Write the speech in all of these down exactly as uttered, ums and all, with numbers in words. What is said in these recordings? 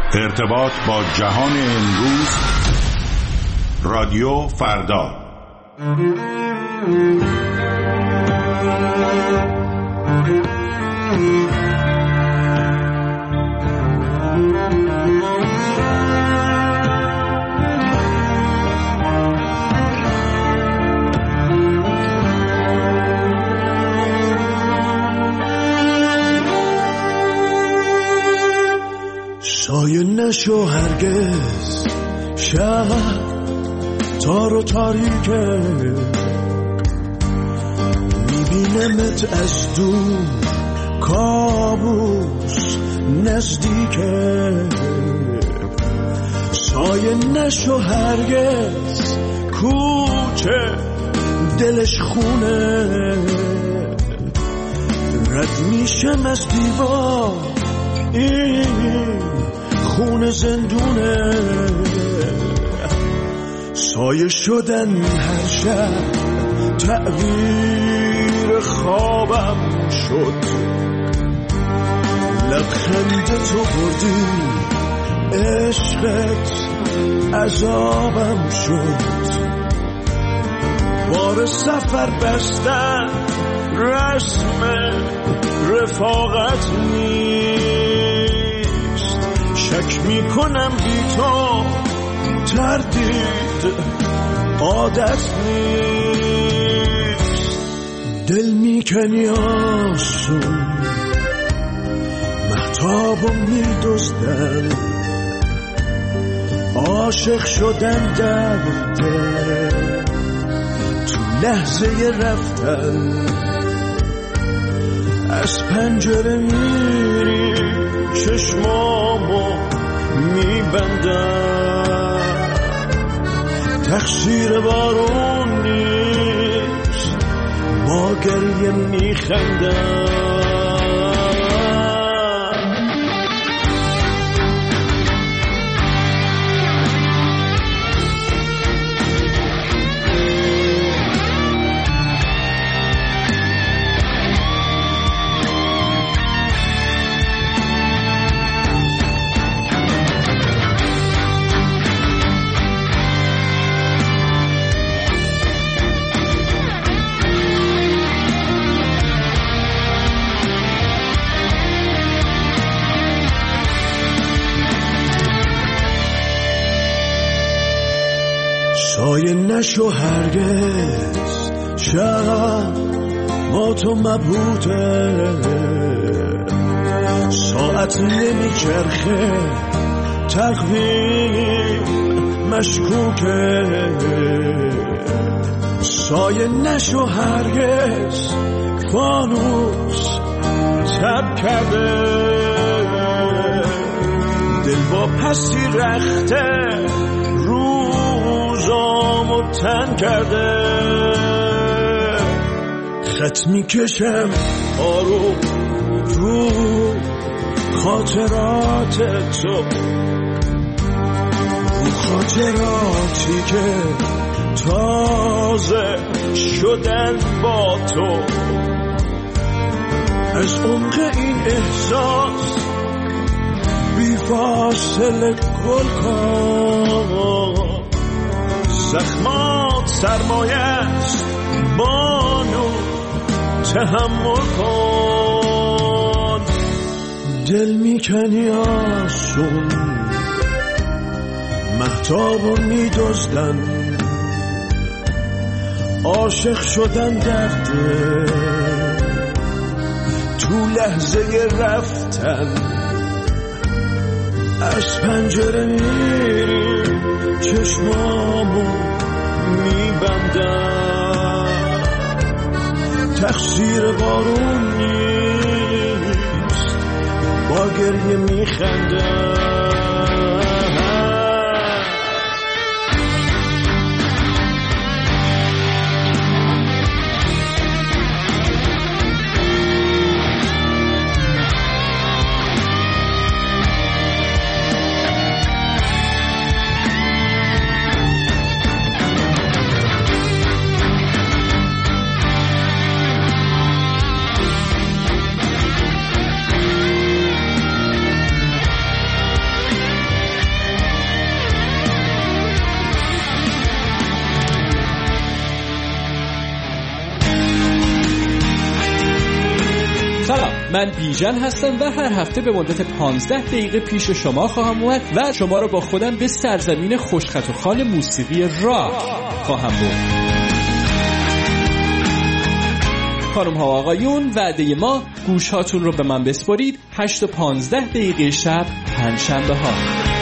ارتباط با جهان امروز، رادیو فردا. سایه نشو هرگز شب تار و تاریکه، میبینمت از دور کابوس نزدیکه. سایه نشو هرگز کوچه دلش خونه، رد میشم از دیوار این خون زندونه. سایه شدن هر شب تعبیر خوابم شد، لبخند تو بردی عشقت عذابم شد. بار سفر بستن رسم رفاقت نیست، شک میکنم بی تو تردید عادت نیست. دل میکنی آسون مهتابو میدزدن، عاشق شدن درده تو لحظه رفتن. از پنجره میری چشمامو میبندم، تقصیر بارون نیست با گریه میخندم. سایه نشو هرگز شب با تو مبهوته، ساعت نمیچرخه تقویم مشکوکه. سایه نشو هرگز فانوس تب کرده، دل با پسی رخته روزامو تن کرده. خط میکشم آروم رو خاطرات تو، رو خاطراتی که تازه شدن با تو. از عمق این احساس بی فاصله گل کن، زخمات سرمایه است بانو تحمل کن. دل میکنی آسون مهتابو میدزدن، عاشق شدن درده تو لحظه رفتن. از پنجره میری چشمامو میبندم، تقصیر بارون نیست با گریه میخندم. من بیژن هستم و هر هفته به مدت پانزده دقیقه پیش شما خواهم اومد و شما رو با خودم به سرزمین خوشخط و خال موسیقی راک خواهم برد. خانم ها و آقایون، وعده ما گوش هاتون رو به من بسپارید. هشت و پانزده دقیقه شب پنجشنبه ها.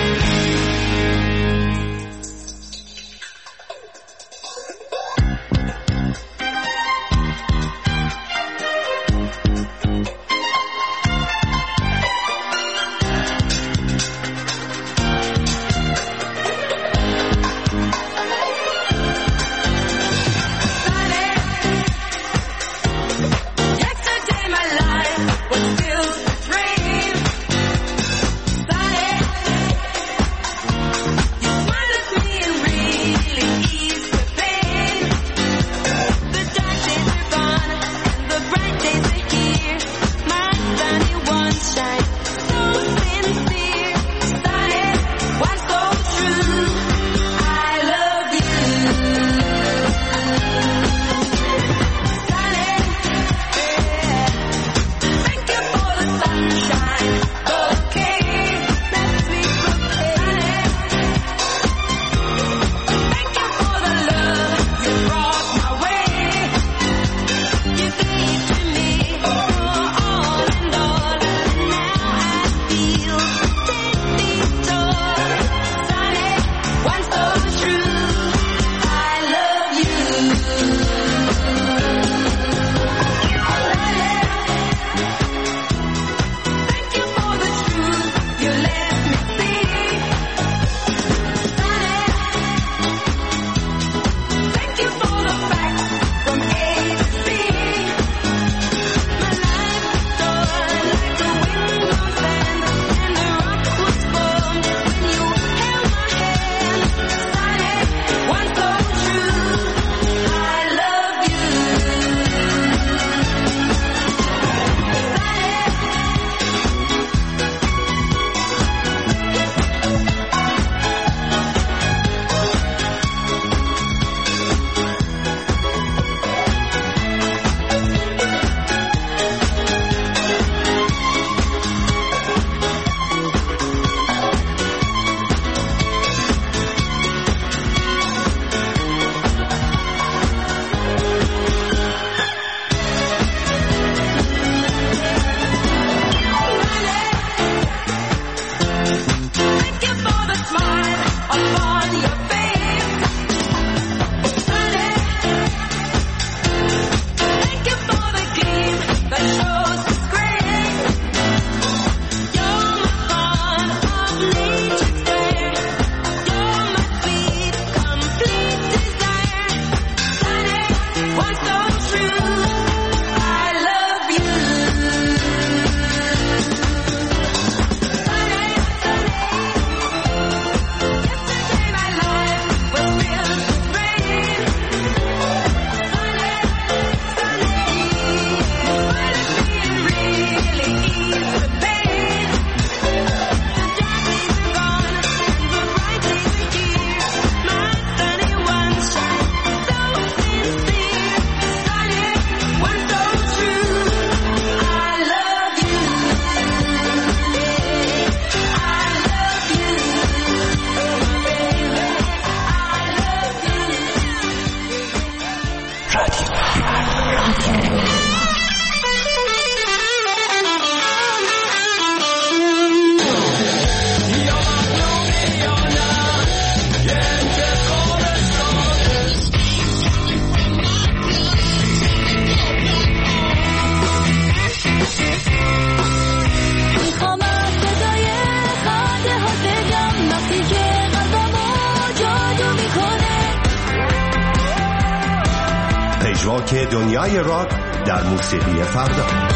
که دنیای راک در موسیقی فردا.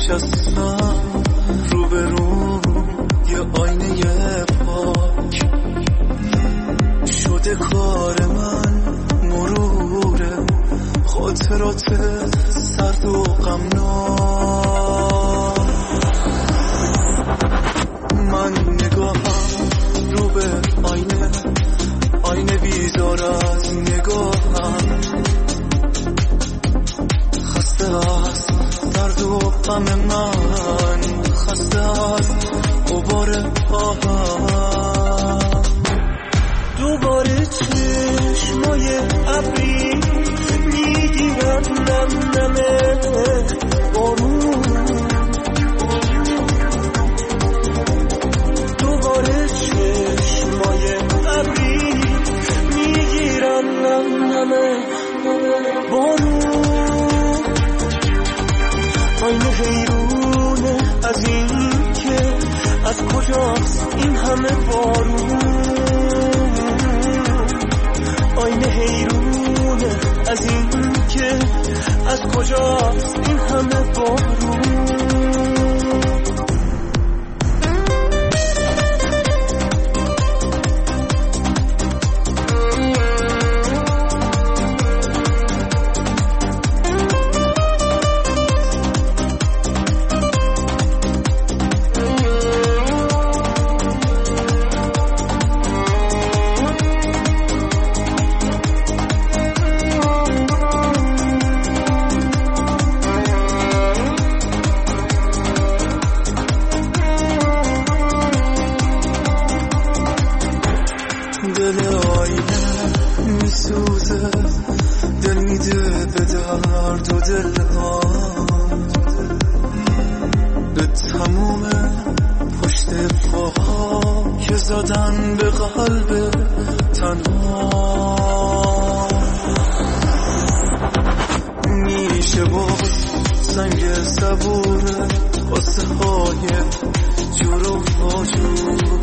نشستم رو به رو یه آینه پاک شده کار من مروره خاطرات سرد و غمناک من نگاهم رو به آینه آینه بیزار از نگاهم خسته از درد و غم من خسته از غبار آهم دوباره چشمای ابری میگیرن نم نمه بارون دوباره چشمای ابری میگیرن نم نمه بارون آینه حیرونه از این که از کجاست این همه بارون آینه حیرونه از این که از کجاست این همه بارون زدن به قلب تنها میشه باز سنگ صبور قصه های جور و فاجور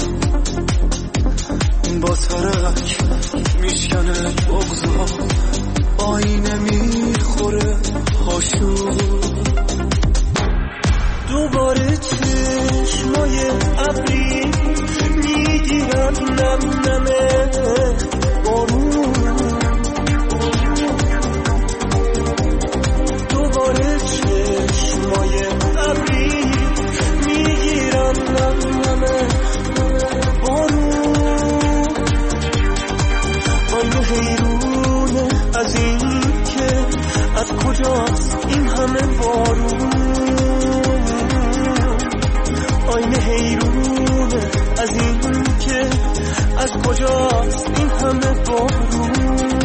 با ترک میشکنه بغضا آینه میخوره هاشور دوباره چشمای ابری میگیرن نم نمه بارون دوباره چشمای ابری میگیرن نم نمه بارون آینه حیرونه از این که از کجاست این همه بارون آینه حیرونه از این که از کجاست این همه بارون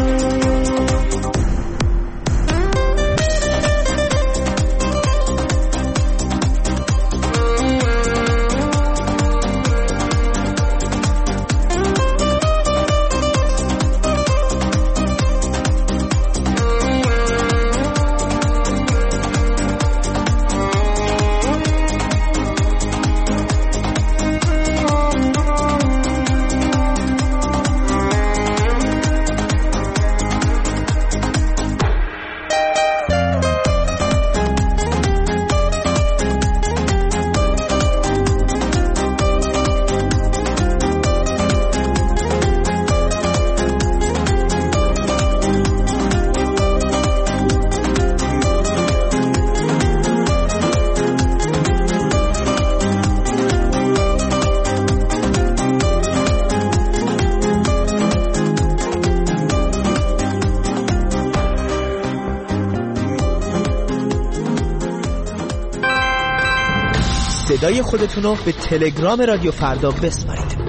صدای خودتونو به تلگرام رادیو فردا بسپارید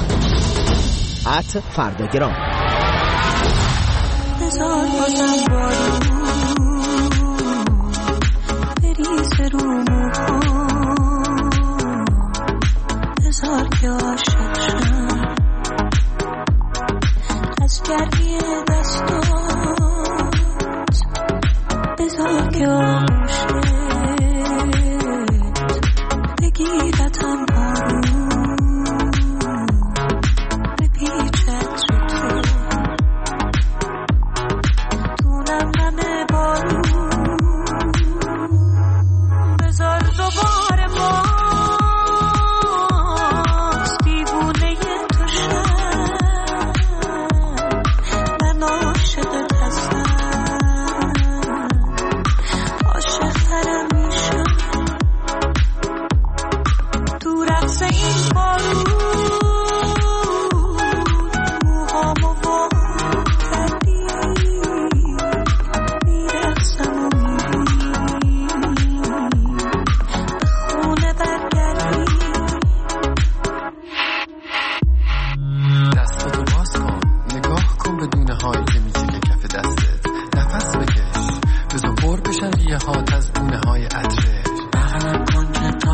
ات فرداگرام. بذار بازم بارون بریز رو موهام بذار که عاشق شم از گرمی دستات بذار که عاشق بگیرتم بارون بپیچت رو تو دونم نمه بارون بذار دو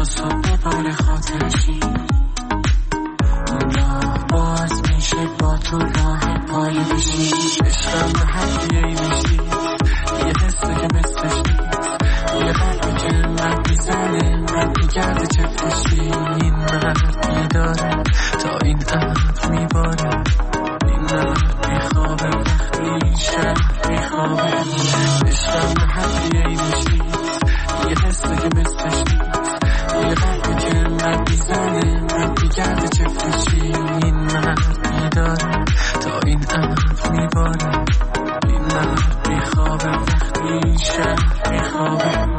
صبح بار خاطرشی اون راه باز میشه با تو راه پای بشی عشقم به هدیه میشی یه حسه که مثلش نیست یه قلبی که من میزنه من میگرده چفتشی این مرد میداره تا این عمد میباره این مرد میخوابه وقتی شهر میخوابه عشقم به هدیه میشی یه حسه که مثلش نیست یه قلبی که من میزنه من میگرده چفتشی این مرد میداره تا این عمد میباره این مرد میخوابه وقتی شهر میخوابه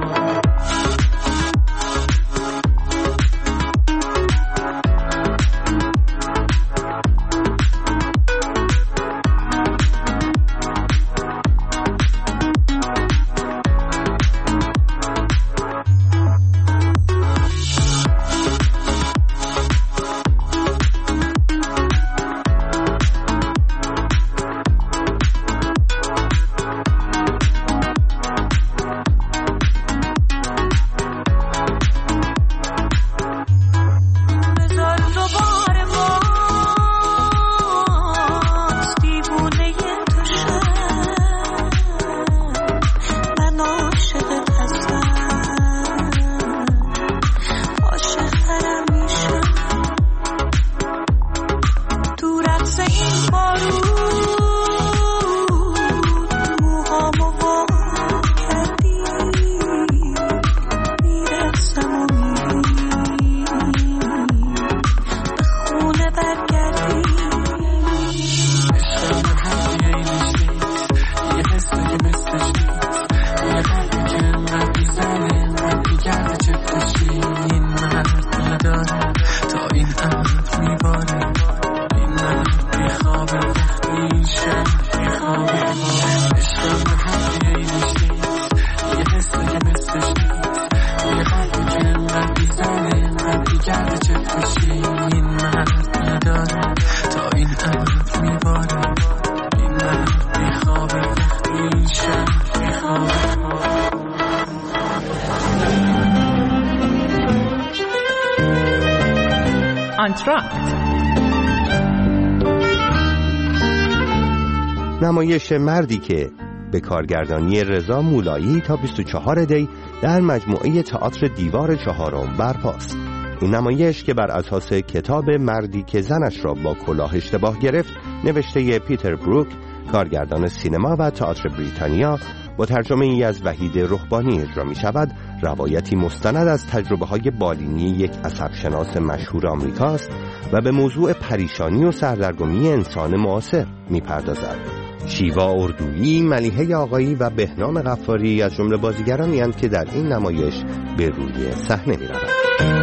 نمایش مردی که به کارگردانی رضا مولایی تا بیست و چهارم دی در مجموعه تئاتر دیوار چهارم برپاست. این نمایش که بر اساس کتاب مردی که زنش را با کلاه اشتباه گرفت نوشته پیتر بروک، کارگردان سینما و تئاتر بریتانیا، با ترجمه ای از وحید رهبانی اجرا می شود، روایتی مستند از تجربه های بالینی یک عصبشناس مشهور آمریکاست و به موضوع پریشانی و سردرگمی انسان معاصر می پردازد. شیوا اردویی، ملیحه آقایی و بهنام غفاری از جمله بازیگرانی هستند که در این نمایش به روی صحنه می روند.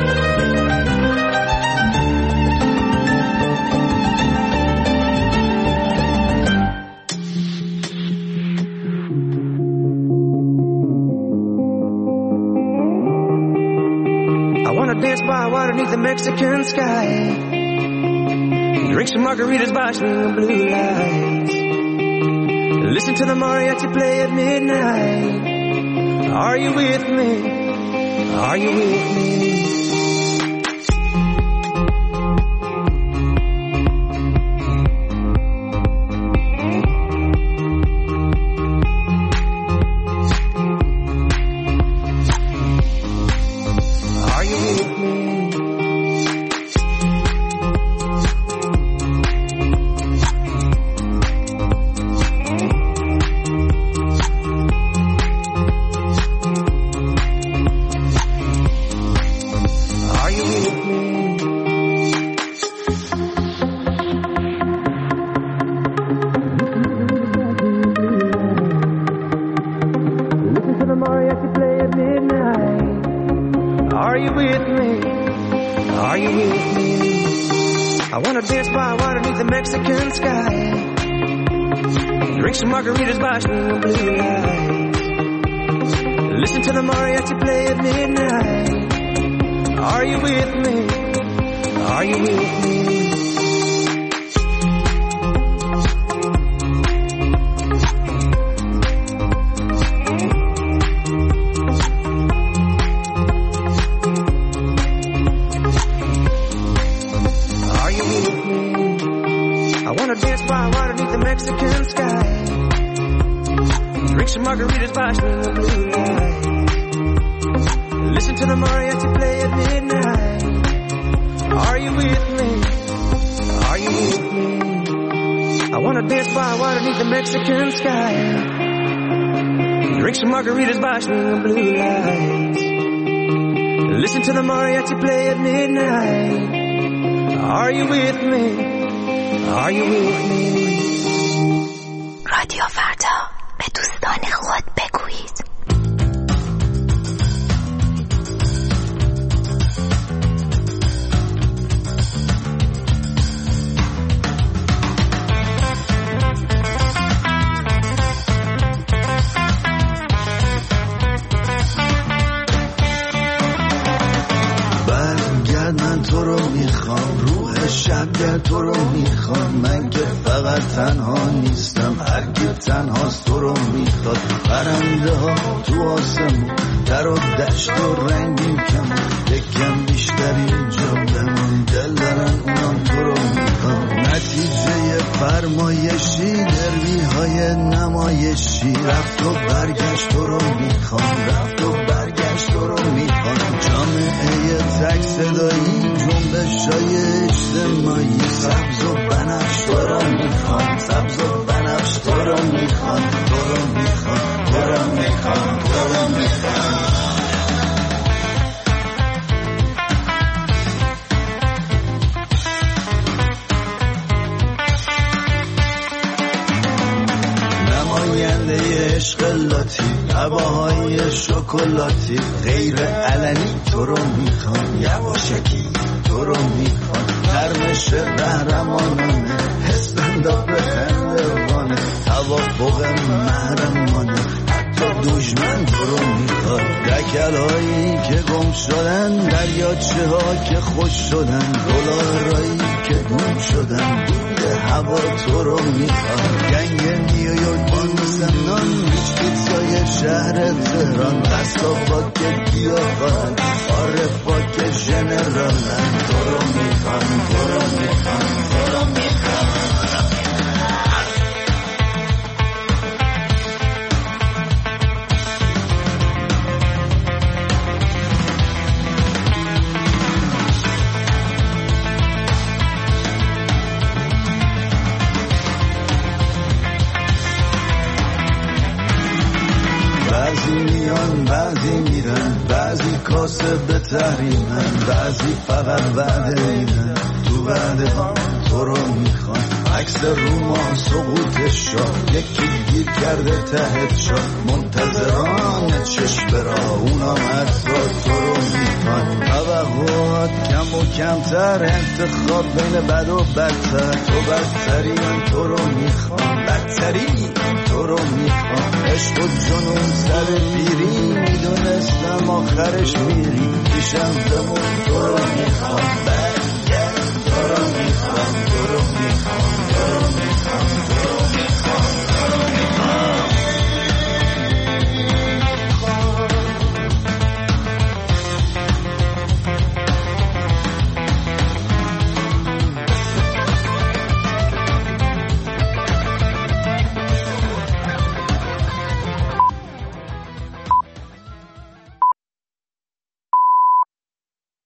Dance by water beneath the Mexican sky. Drink some margaritas by swinging blue lights. Listen to the mariachi play at midnight. Are you with me? Are you with me? Mexican sky. Drink some margaritas by swinging blue lights. Listen to the mariachi play at midnight. Are you with me? Are you with me? by water beneath the Mexican sky. Drink some margaritas by swinging blue lights. Listen to the mariachi play at midnight. Are you with me? Are you with me? I wanna dance by water beneath the Mexican sky. Drink some margaritas by swinging blue lights. Listen to the mariachi play at midnight. Are you with me? Are you with me? رادیو فردا به دوستان خود بگویید. من تو رو میخوام، روح شب تو رو میخوام. من که فقط تنها نیستم، هرگز تنهاست تو رو میخواد. پرنده ها تو آسمون، در و دشت و رنگین کمون، یکم بیشتر اینجا بمون. دل دارن اونم تو رو میخوام. نتیجه فرمایشی، دروی های نمایشی. رفت و برگشت تو رو میخوام، رفت و برگشت تو رو میخوام. جامعه تک صدایی، جنبش های اجتماعی. سبز و بنفش تو رو میخوام، سبز و بنفش تو رو میخوام، تو رو میخوام، تو رو میخوام، تو رو میخوام. نماینده عشق لاتی، هواهای شکلاتی. غیر علنی تو رو میخوام، یواشکی تو رو میخوام. نرمش قهرمانانه، حس بندا به هندوانه. توافق محرمانه، حتی دشمن تو رو میخواد. دکل هایی که گم شدن، دریاچه ها که خوش شدن. دلارایی که دون شدن، دود هوا تو رو میخواد. گنگ نیویورک بانوسنان، هیچ پیتزای شهر تهران. قصابات که گیاهان، عارفا که ژنرالن. تو رو میخوام، تو رو میخوام، تو رو میخوام. بعضی میان بعضی میرن، بعضی کاسه به تحریمن، بعضی فقط وعده میدن. تو وعده ها تو رو میخوان. عکس روما سقوط شاه، یکی گیر کرده ته شاه. منتظران چشم برا، اونا مرزا تو رو میخوان. توقعات کم و کمتر، انتخاب بین بد و بدتر. تو بدتری من تو رو میخوان، بدتری تو رو میخوان. عشق و جنون سر پیری، میدونستم آخرش میری. پیشم بمون